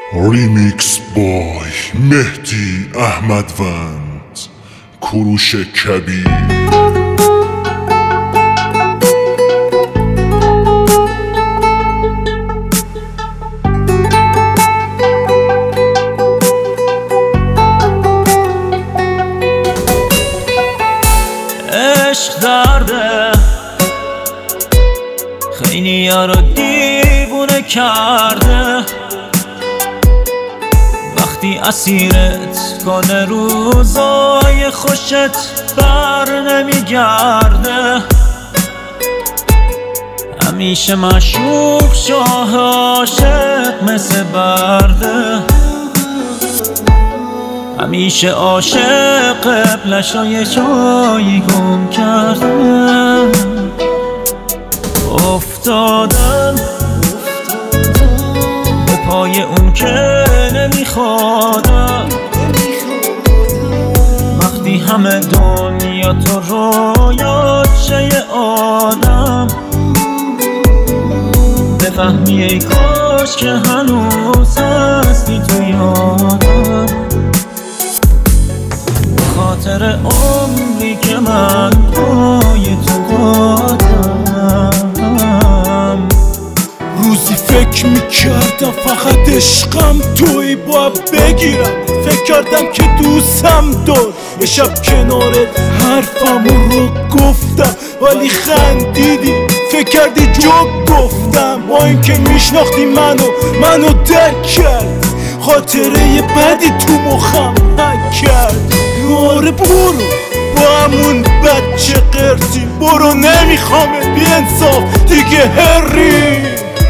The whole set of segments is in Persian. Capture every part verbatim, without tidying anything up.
ریمیکس بای مهدی احمدوند، کوروش کبیر. عشق درده خیلی ها رو دیوونه کرده، وقتی اسیرت کنه روزای خوشت بر نمیگرده. همیشه مشوق شاه عاشق مثل برده، همیشه عاشق قبلشای جایی گم کرده. افتادم به پای اون که نمیخوادم، وقتی همه دنیا تو رویات شه آدم. بفهمی ای کاش که هنوز هستی تو یادم، خاطر عمری که من پای تو قادم. روزی فکر میکردم فقط عشقم توی باید بگیرم، فکر کردم که دوستم دار. یه شب کنارت حرفمو رو گفتم ولی خندیدی، فکر کردی جوک گفتم. با این که میشناختی منو منو درک کرد، خاطره یه بدی تو مخم حک کرد. آره برو با همون بچه قرتی برو، نمیخوامه بی انصاف دیگه هری.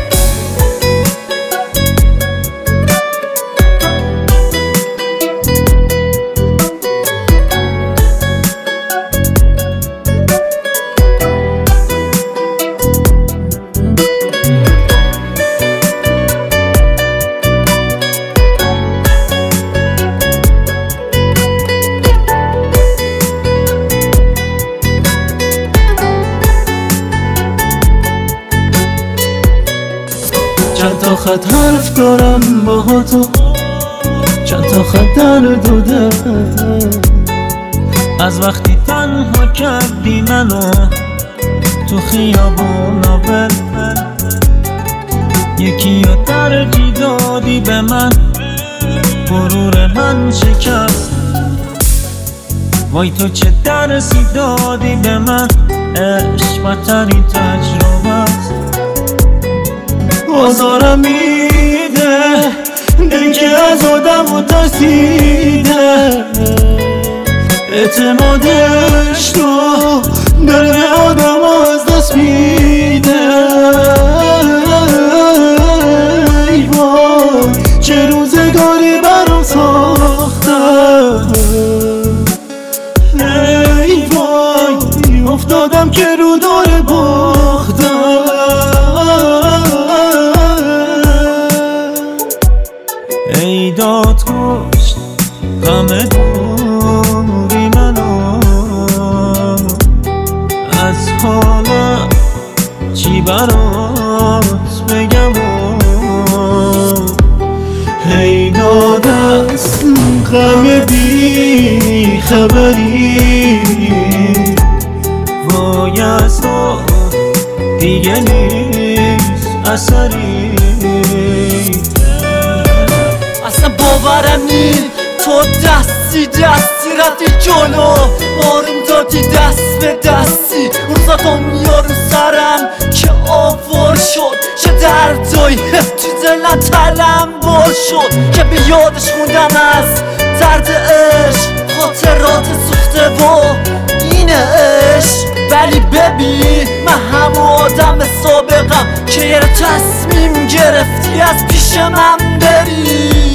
چند تا خط حرف دارم با تو، چند تا خط در دو دل. از وقتی تنها کردی منو تو خیابون ول، یکی رو ترجیح دادی به من، غرور من شکست. وای تو چه درسی دادی به من، عشق بدترین تجربه است. آزارم میده دل که از آدم و ترسیده، اعتمادش تو دل به آدم از دست میده. ای وای چه روزگاری برام ساختم، ای وای افتادم که رو دور باختم. ای داد کشت غم دوری منو، از حالا چی برات بگم. ای داد از غم بی خبری، وای از تو دیگه نیست اثری. اصلا باورم نی تو دستی دستی رفتی جلو، آروم دادی دست به دستی. روزا تو میارو سرم که آوار شد، چه دردایی تو دلم تلمبار شد که به یادش خوندم از درد عشق، خاطرات سوخته و این عشق. ولی ببین من همون آدم سابقم که یه تصمیم گرفتی از پیش من بری.